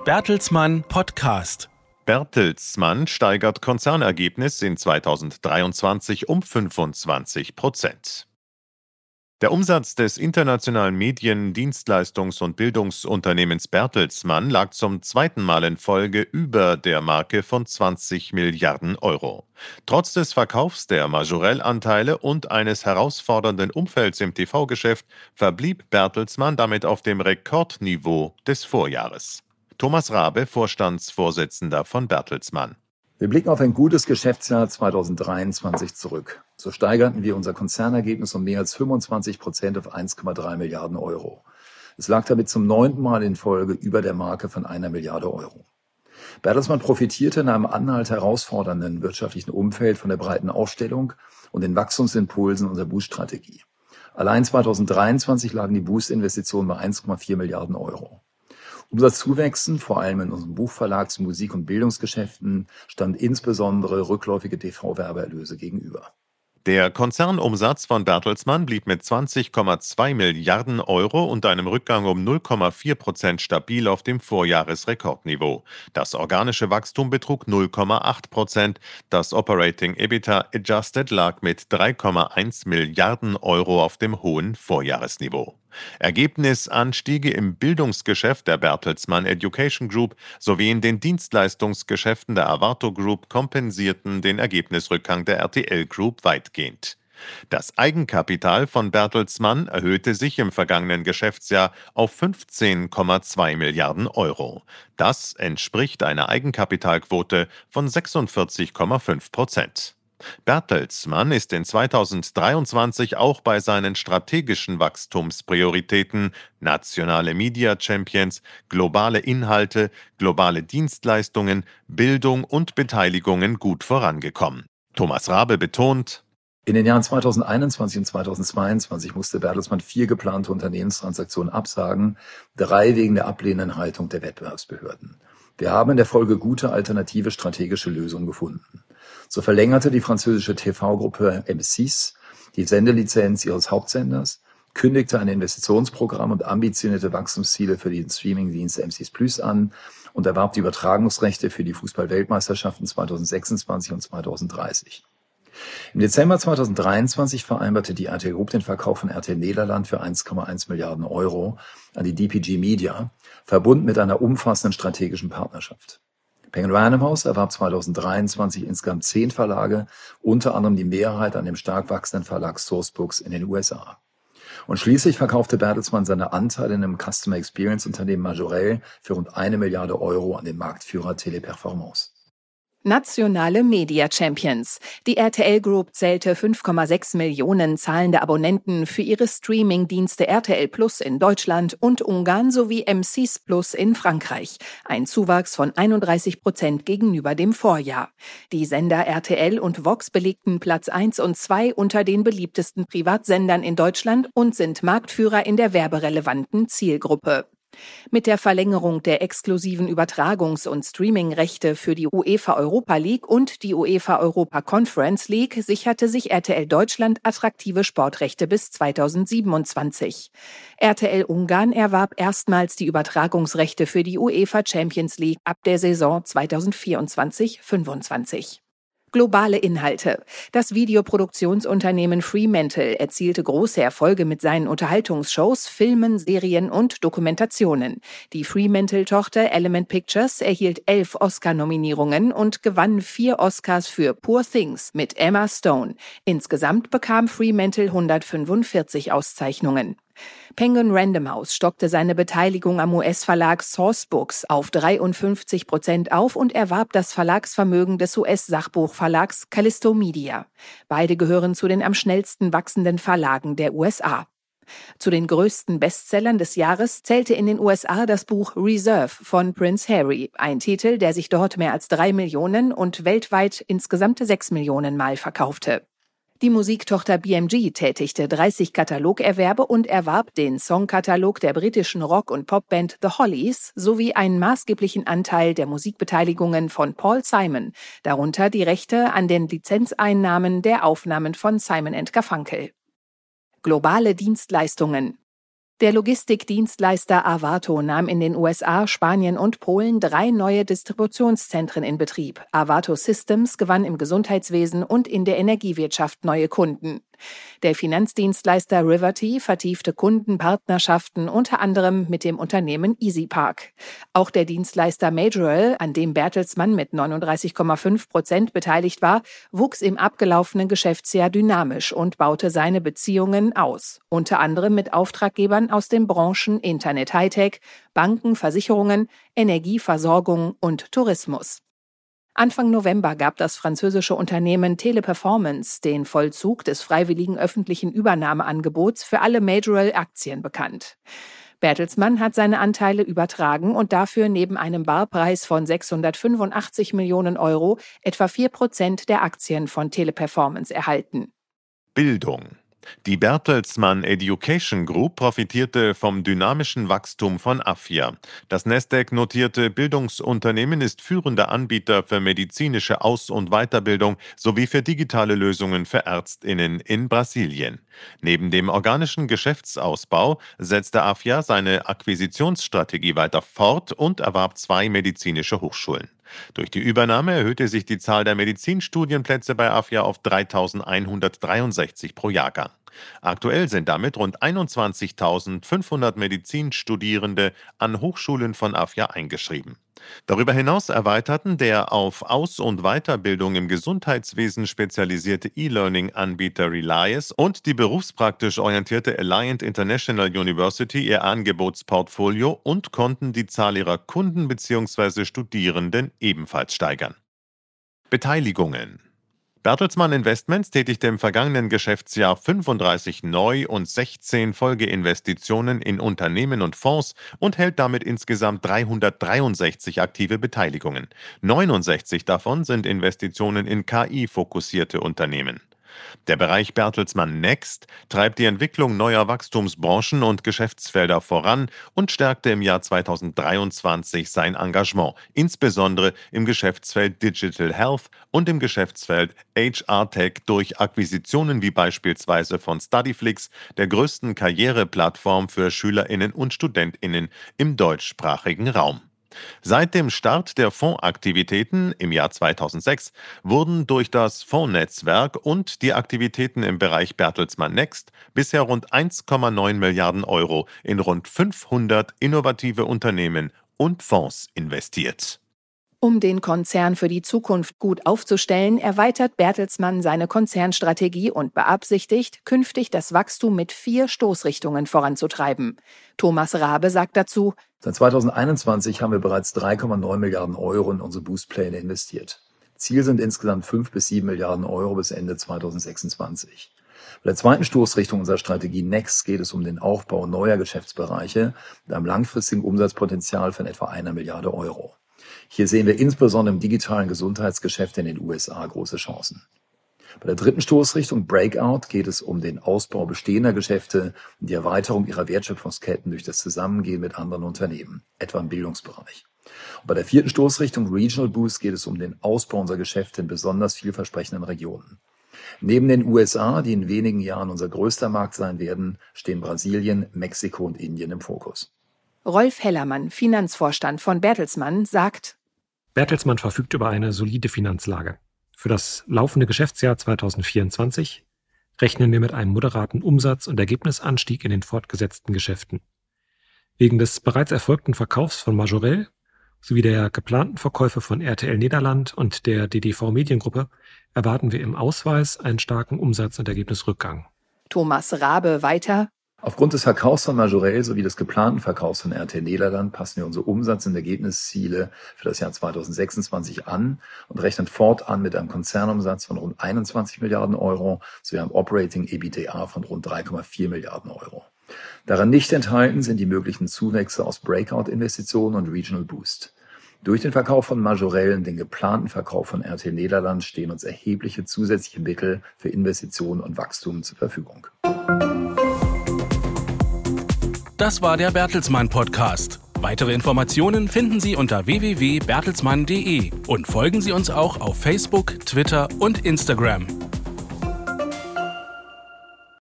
Bertelsmann Podcast. Bertelsmann steigert Konzernergebnis in 2023 um 25%. Der Umsatz des internationalen Medien-, Dienstleistungs- und Bildungsunternehmens Bertelsmann lag zum zweiten Mal in Folge über der Marke von 20 Milliarden Euro. Trotz des Verkaufs der Majorel-Anteile und eines herausfordernden Umfelds im TV-Geschäft verblieb Bertelsmann damit auf dem Rekordniveau des Vorjahres. Thomas Rabe, Vorstandsvorsitzender von Bertelsmann. Wir blicken auf ein gutes Geschäftsjahr 2023 zurück. So steigerten wir unser Konzernergebnis um mehr als 25% auf 1,3 Milliarden Euro. Es lag damit zum 9. Mal in Folge über der Marke von 1 Milliarde Euro. Bertelsmann profitierte in einem anhaltend herausfordernden wirtschaftlichen Umfeld von der breiten Aufstellung und den Wachstumsimpulsen unserer Boost-Strategie. Allein 2023 lagen die Boost-Investitionen bei 1,4 Milliarden Euro. Umsatzzuwächsen, vor allem in unseren Buchverlags-, Musik- und Bildungsgeschäften, stand insbesondere rückläufige TV-Werbeerlöse gegenüber. Der Konzernumsatz von Bertelsmann blieb mit 20,2 Milliarden Euro und einem Rückgang um 0,4% stabil auf dem Vorjahresrekordniveau. Das organische Wachstum betrug 0,8%. Das Operating EBITDA Adjusted lag mit 3,1 Milliarden Euro auf dem hohen Vorjahresniveau. Ergebnisanstiege im Bildungsgeschäft der Bertelsmann Education Group sowie in den Dienstleistungsgeschäften der Arvato Group kompensierten den Ergebnisrückgang der RTL Group weitgehend. Das Eigenkapital von Bertelsmann erhöhte sich im vergangenen Geschäftsjahr auf 15,2 Milliarden Euro. Das entspricht einer Eigenkapitalquote von 46,5%. Bertelsmann ist in 2023 auch bei seinen strategischen Wachstumsprioritäten nationale Media Champions, globale Inhalte, globale Dienstleistungen, Bildung und Beteiligungen gut vorangekommen. Thomas Rabe betont: In den Jahren 2021 und 2022 musste Bertelsmann 4 geplante Unternehmenstransaktionen absagen, 3 wegen der ablehnenden Haltung der Wettbewerbsbehörden. Wir haben in der Folge gute alternative strategische Lösungen gefunden. So verlängerte die französische TV-Gruppe M6 die Sendelizenz ihres Hauptsenders, kündigte ein Investitionsprogramm und ambitionierte Wachstumsziele für den Streamingdienst M6 Plus an und erwarb die Übertragungsrechte für die Fußball-Weltmeisterschaften 2026 und 2030. Im Dezember 2023 vereinbarte die RTL Group den Verkauf von RTL Nederland für 1,1 Milliarden Euro an die DPG Media, verbunden mit einer umfassenden strategischen Partnerschaft. Penguin Random House erwarb 2023 insgesamt 10 Verlage, unter anderem die Mehrheit an dem stark wachsenden Verlag Sourcebooks in den USA. Und schließlich verkaufte Bertelsmann seine Anteile in einem Customer Experience Unternehmen Majorel für rund 1 Milliarde Euro an den Marktführer Teleperformance. Nationale Media Champions. Die RTL Group zählte 5,6 Millionen zahlende Abonnenten für ihre Streaming-Dienste RTL Plus in Deutschland und Ungarn sowie M6 Plus in Frankreich. Ein Zuwachs von 31% gegenüber dem Vorjahr. Die Sender RTL und Vox belegten Platz 1 und 2 unter den beliebtesten Privatsendern in Deutschland und sind Marktführer in der werberelevanten Zielgruppe. Mit der Verlängerung der exklusiven Übertragungs- und Streaming-Rechte für die UEFA Europa League und die UEFA Europa Conference League sicherte sich RTL Deutschland attraktive Sportrechte bis 2027. RTL Ungarn erwarb erstmals die Übertragungsrechte für die UEFA Champions League ab der Saison 2024/25. Globale Inhalte. Das Videoproduktionsunternehmen Fremantle erzielte große Erfolge mit seinen Unterhaltungsshows, Filmen, Serien und Dokumentationen. Die Fremantle-Tochter Element Pictures erhielt 11 Oscar-Nominierungen und gewann 4 Oscars für Poor Things mit Emma Stone. Insgesamt bekam Fremantle 145 Auszeichnungen. Penguin Random House stockte seine Beteiligung am US-Verlag Sourcebooks auf 53% auf und erwarb das Verlagsvermögen des US-Sachbuchverlags Callisto Media. Beide gehören zu den am schnellsten wachsenden Verlagen der USA. Zu den größten Bestsellern des Jahres zählte in den USA das Buch Reserve von Prince Harry, ein Titel, der sich dort mehr als 3 Millionen und weltweit insgesamt 6 Millionen Mal verkaufte. Die Musiktochter BMG tätigte 30 Katalogerwerbe und erwarb den Songkatalog der britischen Rock- und Popband The Hollies sowie einen maßgeblichen Anteil der Musikbeteiligungen von Paul Simon, darunter die Rechte an den Lizenzeinnahmen der Aufnahmen von Simon & Garfunkel. Globale Dienstleistungen. Der Logistikdienstleister Arvato nahm in den USA, Spanien und Polen 3 neue Distributionszentren in Betrieb. Arvato Systems gewann im Gesundheitswesen und in der Energiewirtschaft neue Kunden. Der Finanzdienstleister Riverty vertiefte Kundenpartnerschaften unter anderem mit dem Unternehmen EasyPark. Auch der Dienstleister Majorel, an dem Bertelsmann mit 39,5% beteiligt war, wuchs im abgelaufenen Geschäftsjahr dynamisch und baute seine Beziehungen aus. Unter anderem mit Auftraggebern aus den Branchen Internet Hightech, Banken, Versicherungen, Energieversorgung und Tourismus. Anfang November gab das französische Unternehmen Teleperformance den Vollzug des freiwilligen öffentlichen Übernahmeangebots für alle Majorel-Aktien bekannt. Bertelsmann hat seine Anteile übertragen und dafür neben einem Barpreis von 685 Millionen Euro etwa 4% der Aktien von Teleperformance erhalten. Bildung. Die Bertelsmann Education Group profitierte vom dynamischen Wachstum von AFIA. Das Nasdaq-notierte Bildungsunternehmen ist führender Anbieter für medizinische Aus- und Weiterbildung sowie für digitale Lösungen für ÄrztInnen in Brasilien. Neben dem organischen Geschäftsausbau setzte AFIA seine Akquisitionsstrategie weiter fort und erwarb 2 medizinische Hochschulen. Durch die Übernahme erhöhte sich die Zahl der Medizinstudienplätze bei AFIA auf 3.163 pro Jahrgang. Aktuell sind damit rund 21.500 Medizinstudierende an Hochschulen von AFIA eingeschrieben. Darüber hinaus erweiterten der auf Aus- und Weiterbildung im Gesundheitswesen spezialisierte E-Learning-Anbieter Relias und die berufspraktisch orientierte Alliant International University ihr Angebotsportfolio und konnten die Zahl ihrer Kunden bzw. Studierenden ebenfalls steigern. Beteiligungen. Bertelsmann Investments tätigte im vergangenen Geschäftsjahr 35 Neu- und 16 Folgeinvestitionen in Unternehmen und Fonds und hält damit insgesamt 363 aktive Beteiligungen. 69 davon sind Investitionen in KI-fokussierte Unternehmen. Der Bereich Bertelsmann Next treibt die Entwicklung neuer Wachstumsbranchen und Geschäftsfelder voran und stärkte im Jahr 2023 sein Engagement, insbesondere im Geschäftsfeld Digital Health und im Geschäftsfeld HR Tech durch Akquisitionen wie beispielsweise von Studyflix, der größten Karriereplattform für SchülerInnen und StudentInnen im deutschsprachigen Raum. Seit dem Start der Fondsaktivitäten im Jahr 2006 wurden durch das Fondsnetzwerk und die Aktivitäten im Bereich Bertelsmann Next bisher rund 1,9 Milliarden Euro in rund 500 innovative Unternehmen und Fonds investiert. Um den Konzern für die Zukunft gut aufzustellen, erweitert Bertelsmann seine Konzernstrategie und beabsichtigt, künftig das Wachstum mit 4 Stoßrichtungen voranzutreiben. Thomas Rabe sagt dazu: Seit 2021 haben wir bereits 3,9 Milliarden Euro in unsere Boostpläne investiert. Ziel sind insgesamt 5 bis 7 Milliarden Euro bis Ende 2026. Bei der zweiten Stoßrichtung unserer Strategie Next geht es um den Aufbau neuer Geschäftsbereiche mit einem langfristigen Umsatzpotenzial von etwa 1 Milliarde Euro. Hier sehen wir insbesondere im digitalen Gesundheitsgeschäft in den USA große Chancen. Bei der dritten Stoßrichtung Breakout geht es um den Ausbau bestehender Geschäfte und die Erweiterung ihrer Wertschöpfungsketten durch das Zusammengehen mit anderen Unternehmen, etwa im Bildungsbereich. Und bei der vierten Stoßrichtung Regional Boost geht es um den Ausbau unserer Geschäfte in besonders vielversprechenden Regionen. Neben den USA, die in wenigen Jahren unser größter Markt sein werden, stehen Brasilien, Mexiko und Indien im Fokus. Rolf Hellermann, Finanzvorstand von Bertelsmann, sagt: Bertelsmann verfügt über eine solide Finanzlage. Für das laufende Geschäftsjahr 2024 rechnen wir mit einem moderaten Umsatz- und Ergebnisanstieg in den fortgesetzten Geschäften. Wegen des bereits erfolgten Verkaufs von Majorel sowie der geplanten Verkäufe von RTL Nederland und der DDV Mediengruppe erwarten wir im Ausweis einen starken Umsatz- und Ergebnisrückgang. Thomas Rabe weiter: Aufgrund des Verkaufs von Majorel sowie des geplanten Verkaufs von RTL Nederland passen wir unsere Umsatz- und Ergebnisziele für das Jahr 2026 an und rechnen fortan mit einem Konzernumsatz von rund 21 Milliarden Euro sowie einem Operating EBITDA von rund 3,4 Milliarden Euro. Daran nicht enthalten sind die möglichen Zuwächse aus Breakout-Investitionen und Regional Boost. Durch den Verkauf von Majorel und den geplanten Verkauf von RTL Nederland stehen uns erhebliche zusätzliche Mittel für Investitionen und Wachstum zur Verfügung. Das war der Bertelsmann Podcast. Weitere Informationen finden Sie unter www.bertelsmann.de und folgen Sie uns auch auf Facebook, Twitter und Instagram.